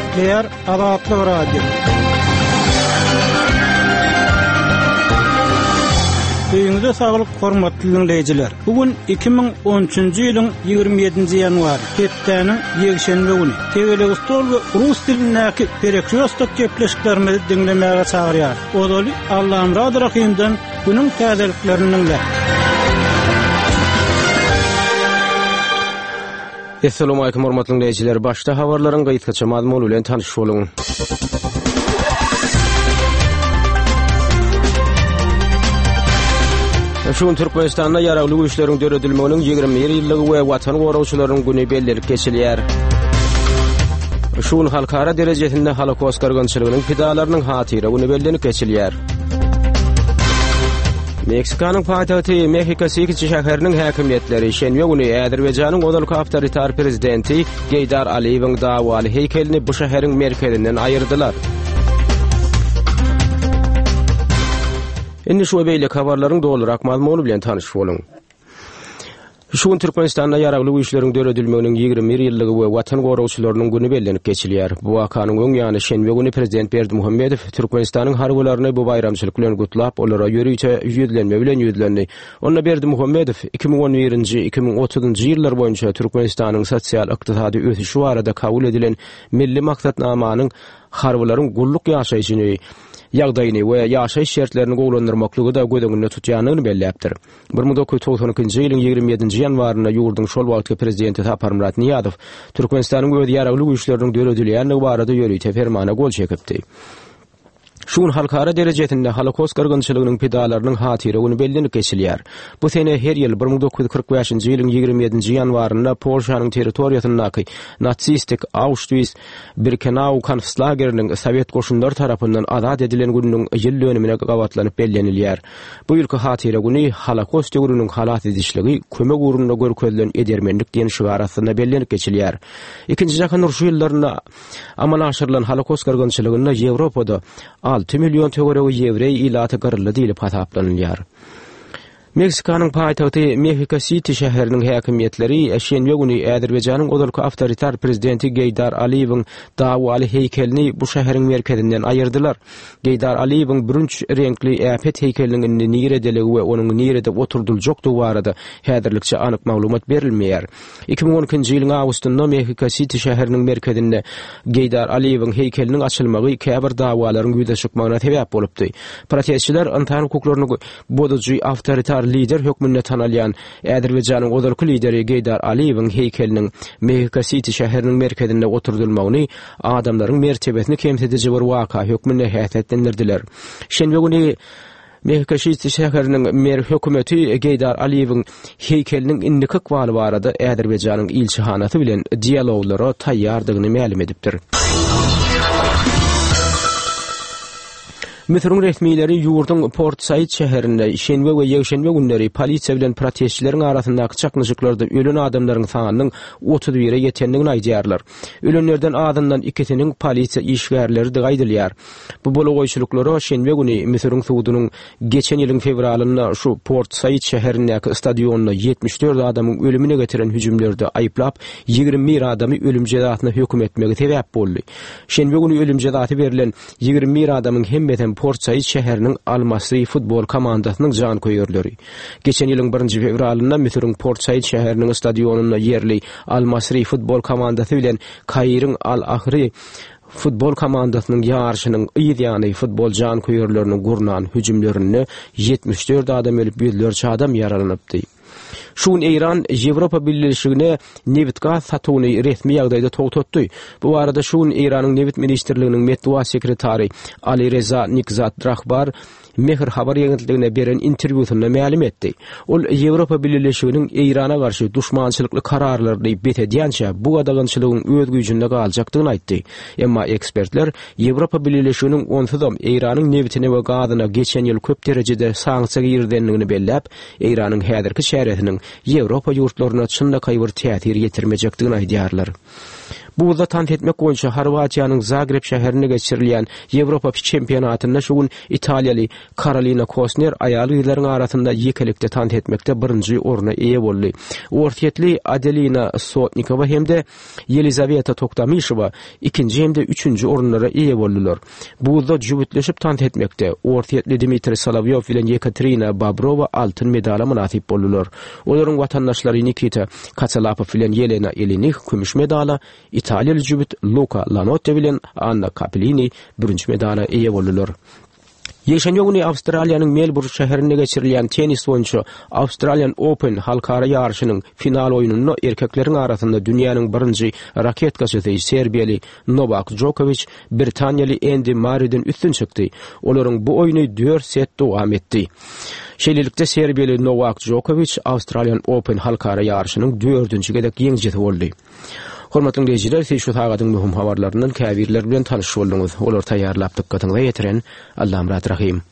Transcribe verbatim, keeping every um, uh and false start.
Däpleýär Azatlyk radio. Öýüňizde saglyk, hormatly dinleýijiler. Bugün iki bin on üçinji ýylyň ýigirme ýedinji ýanwary, hepdeniň ýekşenbe güni. Tegeleg stol we rus dilindäki perekýostak gepleşiklerimizi dinlemäge çagyrýar. Odaly Allah'ın Rady Rahimden günüň täzeliklerini dinler. Assalamu alaykum hormatly dinleýijiler. Başda habarlaryň gaýtgaça mazmunu bilen tanyş boluň. Şuň Türkmenistanda ýaragly güýçleriň döredilmeginiň ýigirme bir ýyllygy we watan goragçylaryň güni bellerip geçilýär. Şuň halkara derejesinde Holokost gargynçylygynyň pidalarynyň hatyry güni bellenip geçilýär. Meksikanyň paýtagty Mexico City şäheriniň häkimetleri şenbe güni Azerbaýjanyň odalyk awtoritar prezidenti Heydar Aliýewiň dawaly heykelini bu şäheriň merkezinden aýyrdylar. Indi şu beýle habarlaryň dolarak mazmunu bilen tanyş boluň. Şuň Türkmenistanda ýaragly güýçleriň döredilmeginiň ýigirme bir ýyllygy we watan goragçylarynyň güni bellenip geçilýär. Bu wakanyň öň ýany şenbe güni prezident Berdimuhammedow Türkmenistanyň harbylaryny bu bayramçylyk bilen gutlap, olara ýörüýte ýüzlenme bilen ýüzlendi. Onda Berdimuhammedow iki bin on birinji iki bin otuzynjy ýyllar boýunça Türkmenistanyň sosial ykdysady ösüşi barada kabul edilen milli maksatnamanyň harbylaryň gulluk ýaşaýyşyny ýagdaýyny we ýaşaýyş şertlerini gowlandyrmaklygy da gödüňünde tutýanyny belläpdir. bir ming dokuz yüz togson ikinji ýylyň ýigirme ýedinji ýanwaryna ýurdun şol wagtky prezidenti Tapar Murat Niýazow Türkmenistanyň öz ýaragly güýçleriniň döredilýäni barada ýörüýte fermana gol çekipdi. Şuň halkara derejesinde Holokost gargynçylygynyň pidalarynyň hatyry güni bellenip geçilýär. Bu sene her ýyl bir ming dokuz yüz kırk beşinji ýylyň ýigirme ýedinji ýanwaryna Polşanyň territoriýasyndaky natsistik Auschwitz-Birkenau koncentraýasynyň Sowet goşunlary tarapyndan azat edilen günüň ýyl dönümine gawatlanyp bellenilýär. Bu ýylky hatyry güni Holokost döwrüniň halat edişligi kömek urunda görkezlen edermenlik diýen şiwarasyna bellenip geçilýär. Ikinji Jahan urşy ýyllaryna amal aşyrylan Holokost gargynçylygyna Ýewropada altı milyon töweregi ýewrey ilaty garly diýilip hasaplanýar. Meksikanyň paýtagty Mexico City şäheriniň häkimetleri şenbe güni Azerbaýjanyň odalyk awtoritar prezidenti Heydar Aliýewiň dawaly heykelini bu şäheriň merkezinden aýyrdylar. Heydar Aliýewiň bürünç renkli äpet heykeliniň niredeligi we onuň nirede oturduljakdygy barada häzirlikçe anyk maglumat berilmeýär. iki bin on ikinji ýylyň awgustynda Mexico City şäheriniň merkezinde Heydar Aliýewiň heykeliniň açylmagy käbir dawalaryň ýüze çykmagyna sebäp bolupdy. Protestçiler insan hukuklaryny bodugy awtoritar lider hökmünde tanalyan Azerbaýjanyň odalyk lideri Heydar Aliýewiň heykeliniň Mexico City şäheriniň merkezinde oturdulmagyny adamlaryň mertebesini kemsedici bir waka hökmünde häsiýetlendirdiler. Şenbe güni Mexico City şäheriniň mer hökümeti Heydar Aliýewiň heykeliniň indiki waly barada Azerbaýjanyň ilçihanaty bilen dialoglara taýýardygyny ma'lum edipdir. Misr'ın resmiýetleri ýurdun Port Said şäherinde şenbe we ýekşenbe günleri polisiýa bilen protestçileriň arasyndaky çaknyşyklarda ölen adamlaryň sanynyň otuz bire ýetendigini aýdýarlar. Ölenlerden azyndan ikisiniň polisiýa işgärleri de aýdylýar. Bu bolagoýçylyklary şenbe güni Misr'ın suwdunyň geçen ýylyň fevralynda şu Port Said şäherindäki stadionda ýetmiş dört adamyň ölümine getiren hüjümlerde aýplap ýigirme bir adamy ölüm jazasyna hökm etmegi sebäp boldy. Şenbe güni ölüm jazaty berilen ýigirme bir adamyň hemmeten Port Said şäheriniň Al-Masry futbol komandasynyň jan köýerleri. Geçen ýylyň birinji fevralynda Misr'ın Port Said şäheriniň stadionunda ýerli Al-Masry futbol komandasy bilen Kairyň Al-Ahly futbol komandasynyň ýarşynyň ýygyany futbol jan köýerleriniň gurnan hüjümlerini ýetmiş dört adam ölüp ýüzlerçe adam ýaralanypdy. Şuň Iran Ýewropa Birleşigine neft gaz satywyny resmi ýagdaýda togtatdy. Bu arada şuň Iranyň neft ministrliginiň medwa sekretary Ali Reza Nikzat Rahbar Mehr habar ýagtlygyna beren interwýusynda ma'lum etdi. Ol Ýewropa Birleşiginiň Irana garşy duşmançylykly kararlaryny betedýänçä bu gadagynçylygyň öz güýjünde galjakdygyny aýtdy. Emma ekspertler Ýewropa Birleşiginiň onsuzam Iranyň neftine we gazyna geçen ýyl köp derejede sanksiýa girdenligini belläp, Iranyň häzirki şäheretiniň Ýewropa ýurtlaryna çynda kaýbyr täsir ýetirmejekdigini aýdýarlar. Bu da tant etmek boýunça Horwatiýanyň Zagreb şäherine geçirilýän Ýewropa çempionatynda şugun Italiýaly Karolina Kostner aýal ýyllaryň arasynda ýekelikde tant etmekde birinji oruna eýe boldy. Ortiýetli Adelina Sotnikova hemde Yelizaveta Toktamyşova ikinji hemde üçünji orunlara eýe boldylar. Bu da jübütleşip tant etmekde. Ortiýetli Dmitri Solovyov bilen Yekaterina Babrova altyn medala munasip boldylar. Olaryň watandaşlary Nikita Katsalapov bilen Yelena Ilinik kümüş medala, İtalyalı jübüt Luca Lanotte bilen Anna Capellini birinji medala eýe boldylar. Ýeşenýä güni Awstraliýanyň Melbourne şäherinde geçirilýän tenis boýunça Australian Open halkara ýarşynyň final oýunyny erkekleriň arasynda dünýäniň birinji raketkaçysy Serbiýaly Novak Djokovic Britaniýaly Andy Murray'den üstün çykdy. Olaryň bu oýuny dört set dowam etdi. Şeýlelikde Serbiýaly Novak Djokovic Australian Open halkara ýarşynyň dördünji gedek ýeňjisi boldy. Hormatly dinleýijiler, siz şu tagadyň mühim habarlaryndan käbirler bilen tanyş boldunuz. Olar taýýarlap dykkatyňyza ýetiren Allahym rahim.